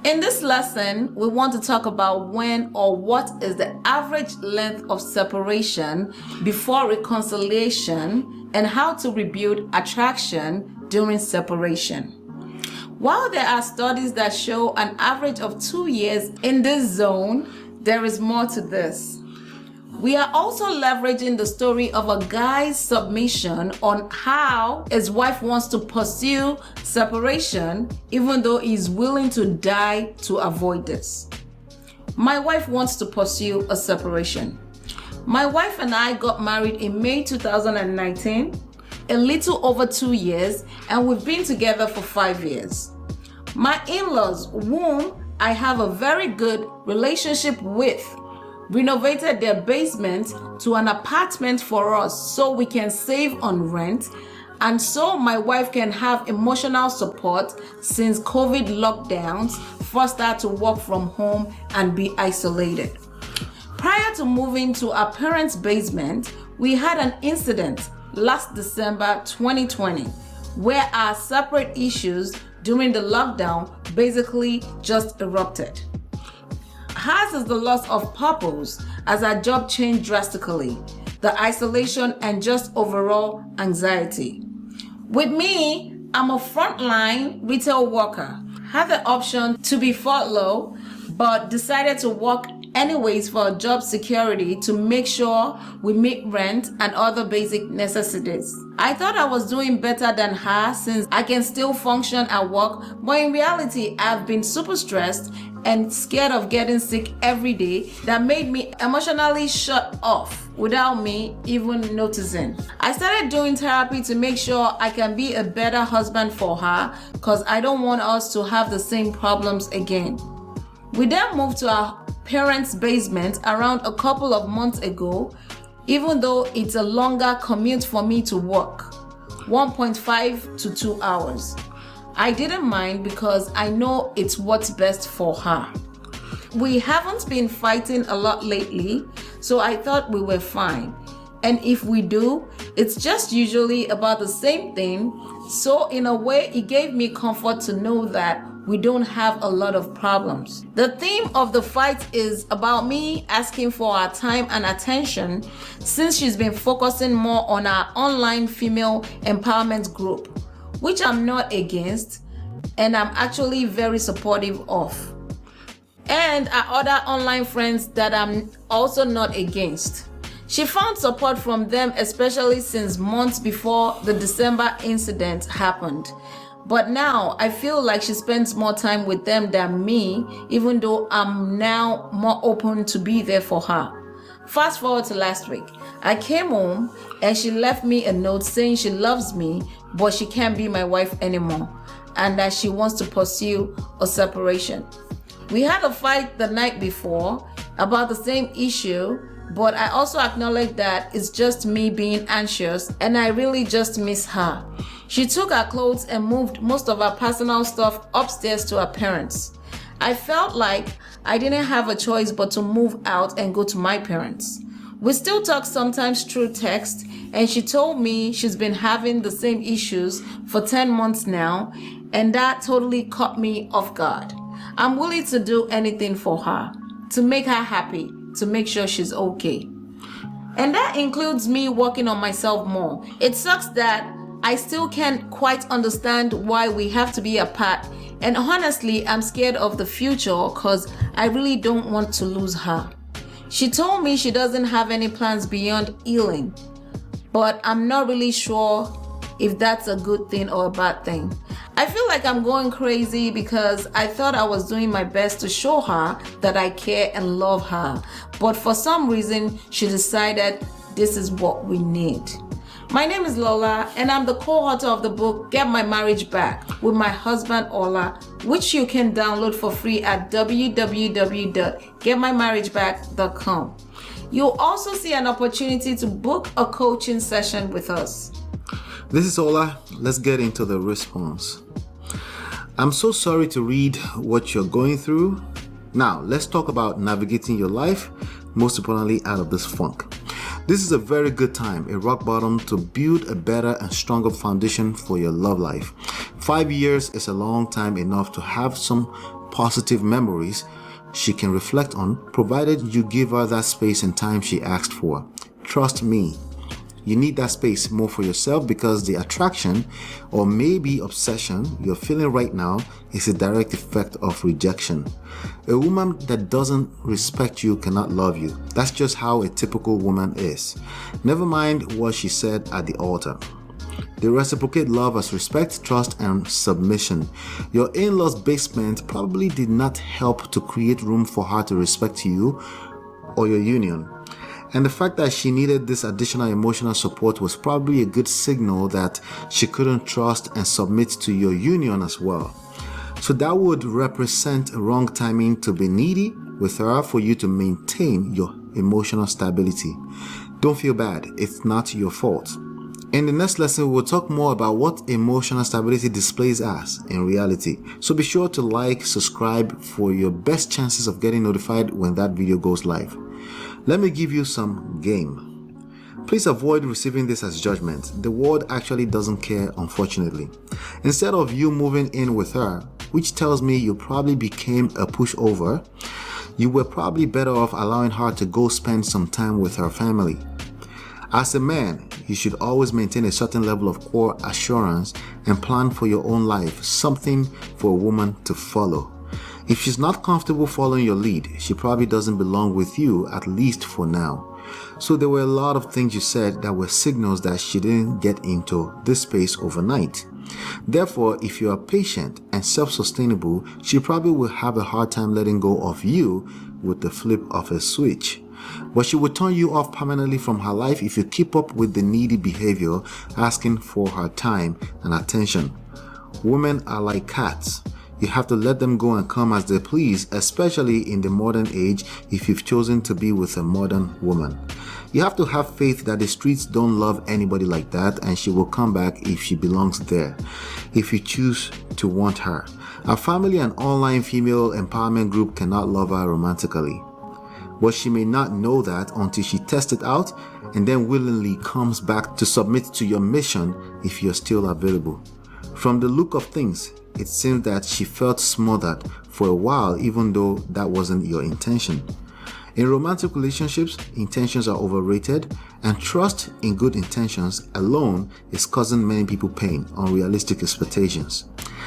In this lesson, we want to talk about when or what is the average length of separation before reconciliation and how to rebuild attraction during separation. While there are studies that show an average of 2 years in this zone, there is more to this. We are also leveraging the story of a guy's submission on how his wife wants to pursue separation, even though he's willing to die to avoid this. My wife wants to pursue a separation. My wife and I got married in May 2019, a little over 2 years, and we've been together for 5 years. My in-laws, whom I have a very good relationship with, renovated their basement to an apartment for us so we can save on rent and so my wife can have emotional support since COVID lockdowns forced her to work from home and be isolated. Prior to moving to our parents' basement, we had an incident last December 2020 where our separate issues during the lockdown basically just erupted. Hers is the loss of purpose as our job changed drastically, the isolation and just overall anxiety. With me, I'm a frontline retail worker. Had the option to be furloughed, but decided to work anyways for job security to make sure we meet rent and other basic necessities. I thought I was doing better than her since I can still function at work, but in reality, I've been super stressed and scared of getting sick every day that made me emotionally shut off without me even noticing. I started doing therapy to make sure I can be a better husband for her because I don't want us to have the same problems again. We then moved to our parents' basement around a couple of months ago, even though it's a longer commute for me to work, 1.5 to 2 hours. I didn't mind because I know it's what's best for her. We haven't been fighting a lot lately, so I thought we were fine. And if we do, it's just usually about the same thing. So in a way, it gave me comfort to know that we don't have a lot of problems. The theme of the fight is about me asking for her time and attention since she's been focusing more on our online female empowerment group, which I'm not against and I'm actually very supportive of. And our other online friends that I'm also not against. She found support from them, especially since months before the December incident happened. But now I feel like she spends more time with them than me, even though I'm now more open to be there for her. Fast forward to last week. I came home and she left me a note saying she loves me, but she can't be my wife anymore and that she wants to pursue a separation. We had a fight the night before about the same issue, but I also acknowledge that it's just me being anxious and I really just miss her. She took her clothes and moved most of her personal stuff upstairs to her parents. I felt like I didn't have a choice but to move out and go to my parents. We still talk sometimes through text, and she told me she's been having the same issues for 10 months now, and that totally caught me off guard. I'm willing to do anything for her, to make her happy, to make sure she's okay. And that includes me working on myself more. It sucks that I still can't quite understand why we have to be apart. And honestly, I'm scared of the future because I really don't want to lose her. She told me she doesn't have any plans beyond healing, but I'm not really sure if that's a good thing or a bad thing. I feel like I'm going crazy because I thought I was doing my best to show her that I care and love her, but for some reason, she decided this is what we need. My name is Lola, and I'm the co-author of the book Get My Marriage Back with my husband Ola, which you can download for free at www.getmymarriageback.com. You'll also see an opportunity to book a coaching session with us. This is Ola. Let's get into the response. I'm so sorry to read what you're going through. Now, let's talk about navigating your life, most importantly, out of this funk. This is a very good time, a rock bottom, to build a better and stronger foundation for your love life. 5 years is a long time enough to have some positive memories she can reflect on, provided you give her that space and time she asked for. Trust me, you need that space more for yourself, because the attraction or maybe obsession you're feeling right now is a direct effect of rejection. A woman that doesn't respect you cannot love you. That's just how a typical woman is. Never mind what she said at the altar. They reciprocate love as respect, trust, and submission. Your in-laws' basement probably did not help to create room for her to respect you or your union. And the fact that she needed this additional emotional support was probably a good signal that she couldn't trust and submit to your union as well. So that would represent wrong timing to be needy with her for you to maintain your emotional stability. Don't feel bad, it's not your fault. In the next lesson, we'll talk more about what emotional stability displays as in reality. So be sure to like, subscribe for your best chances of getting notified when that video goes live. Let me give you some game. Please avoid receiving this as judgment. The world actually doesn't care, unfortunately. Instead of you moving in with her, which tells me you probably became a pushover, you were probably better off allowing her to go spend some time with her family. As a man, you should always maintain a certain level of core assurance and plan for your own life, something for a woman to follow. If she's not comfortable following your lead, she probably doesn't belong with you, at least for now. So there were a lot of things you said that were signals that she didn't get into this space overnight. Therefore, if you are patient and self-sustainable, she probably will have a hard time letting go of you with the flip of a switch. But she will turn you off permanently from her life if you keep up with the needy behavior, asking for her time and attention. Women are like cats. You have to let them go and come as they please, especially in the modern age if you've chosen to be with a modern woman. You have to have faith that the streets don't love anybody like that, and she will come back if she belongs there, if you choose to want her. Our family and online female empowerment group cannot love her romantically. But she may not know that until she tests it out and then willingly comes back to submit to your mission if you're still available. From the look of things, it seems that she felt smothered for a while, even though that wasn't your intention. In romantic relationships, intentions are overrated, and trust in good intentions alone is causing many people pain, unrealistic expectations.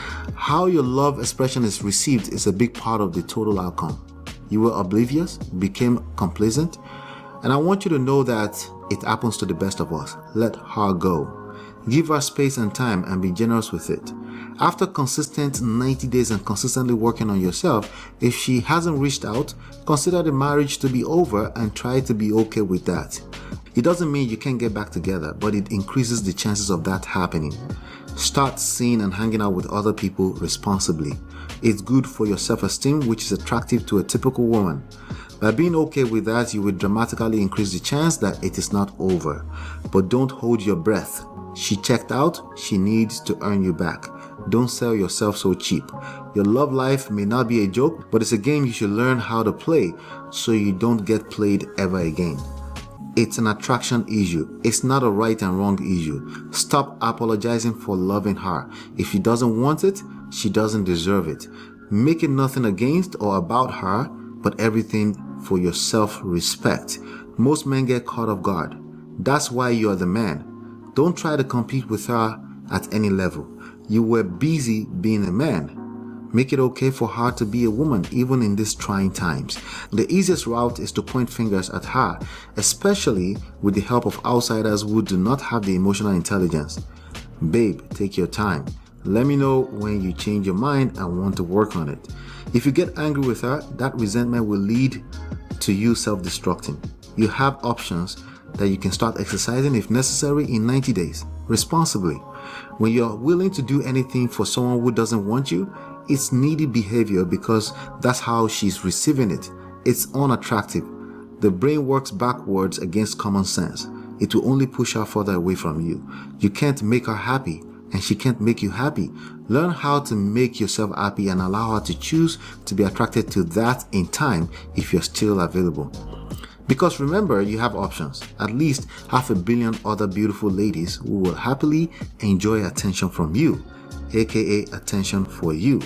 How your love expression is received is a big part of the total outcome. You were oblivious, became complacent, and I want you to know that it happens to the best of us. Let her go. Give her space and time and be generous with it. After consistent 90 days and consistently working on yourself, if she hasn't reached out, consider the marriage to be over and try to be okay with that. It doesn't mean you can't get back together, but it increases the chances of that happening. Start seeing and hanging out with other people responsibly. It's good for your self-esteem, which is attractive to a typical woman. By being okay with that, you will dramatically increase the chance that it is not over. But don't hold your breath. She checked out, she needs to earn you back. Don't sell yourself so cheap. Your love life may not be a joke, but it's a game you should learn how to play so you don't get played ever again. It's an attraction issue. It's not a right and wrong issue. Stop apologizing for loving her. If she doesn't want it, she doesn't deserve it. Make it nothing against or about her, but everything for your self-respect. Most men get caught off guard. That's why you are the man. Don't try to compete with her at any level. You were busy being a man. Make it okay for her to be a woman, even in these trying times. The easiest route is to point fingers at her, especially with the help of outsiders who do not have the emotional intelligence. Babe, take your time. Let me know when you change your mind and want to work on it. If you get angry with her, that resentment will lead to you self-destructing. You have options that you can start exercising if necessary in 90 days, responsibly. When you're willing to do anything for someone who doesn't want you, it's needy behavior because that's how she's receiving it. It's unattractive. The brain works backwards against common sense. It will only push her further away from you. You can't make her happy, and she can't make you happy. Learn how to make yourself happy and allow her to choose to be attracted to that in time if you're still available. Because remember, you have options. At least 500 million other beautiful ladies who will happily enjoy attention from you, aka attention for you.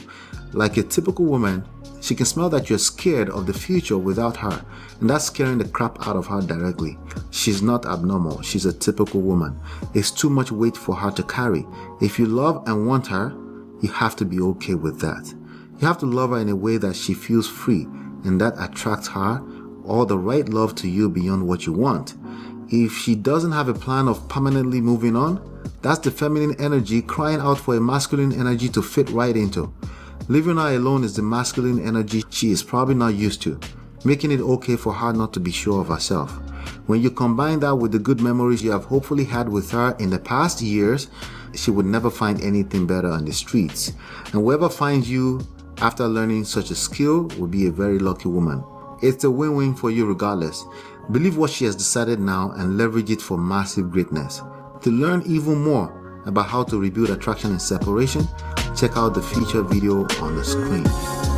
Like a typical woman, she can smell that you're scared of the future without her, and that's scaring the crap out of her directly. She's not abnormal, she's a typical woman. It's too much weight for her to carry. If you love and want her, you have to be okay with that. You have to love her in a way that she feels free, and that attracts her, or the right love to you beyond what you want. If she doesn't have a plan of permanently moving on, that's the feminine energy crying out for a masculine energy to fit right into. Leaving her alone is the masculine energy she is probably not used to, making it okay for her not to be sure of herself. When you combine that with the good memories you have hopefully had with her in the past years, she would never find anything better on the streets. And whoever finds you after learning such a skill will be a very lucky woman. It's a win-win for you regardless. Believe what she has decided now and leverage it for massive greatness. To learn even more about how to rebuild attraction in separation, check out the featured video on the screen.